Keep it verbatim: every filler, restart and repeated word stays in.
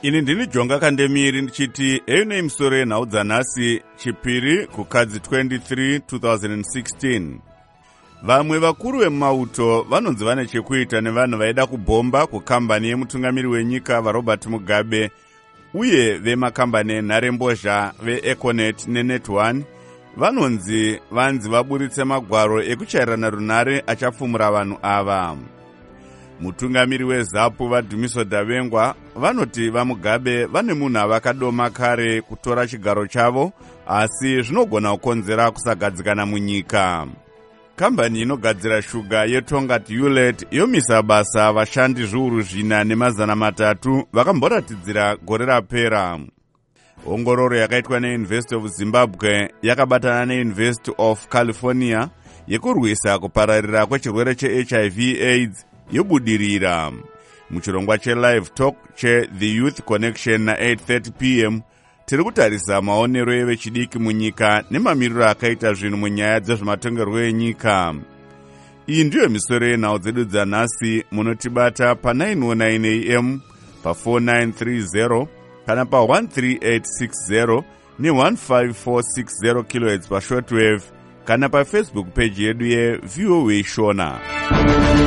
Ini ndini Jonga Kandemiri ndichiti eyune misoro yenhau dzanhasi chipiri kukadzi twenty-three two thousand sixteen. Vamwe vakuru vemauto vanonzi vane chekuita nevanhu vaida kubhomba kukambani yemutungamiri wenyika vaRobert Mugabe uye vemakambani enharembozha veEconet neNet one vanonzi vanzi vaburitse magwaro ekuchairana runhare achafumura vanhu ava. Mutungamiri weZAPU vaDhumiso Davengwa vanoti vaMugabe vane munhu avakadoma kare kutora chigaro chavo, asi zvinogona kukonzera kusagadzikana munyika. Kambani inogadzira shuga yeTongat Hewlett yomisa basa vashandi zviuru zvina nemazana matatu vakamboratidzira gore rapera. Ongororo yakaitwa neUniversity of Zimbabwe yakabatana neUniversity of California yekurwisa kupararira kwechirwere cheH I V AIDS yobudirira. Muchirongwa cheLive Talk cheThe Youth Connection na eight thirty p m tiri kutarisa maonero evechidiki munyika nemamiriro akaita zvinhu munyaya dzezvematongerwo enyika. Iyi ndiyo misoro yenhau dzedu dzanhasi. Munotibata pa nine oh nine a m pa four nine three zero kana pa one three eight six zero ne one five four six zero kilohertz pa shortwave kana pa Facebook page yedu ye V O A Shona.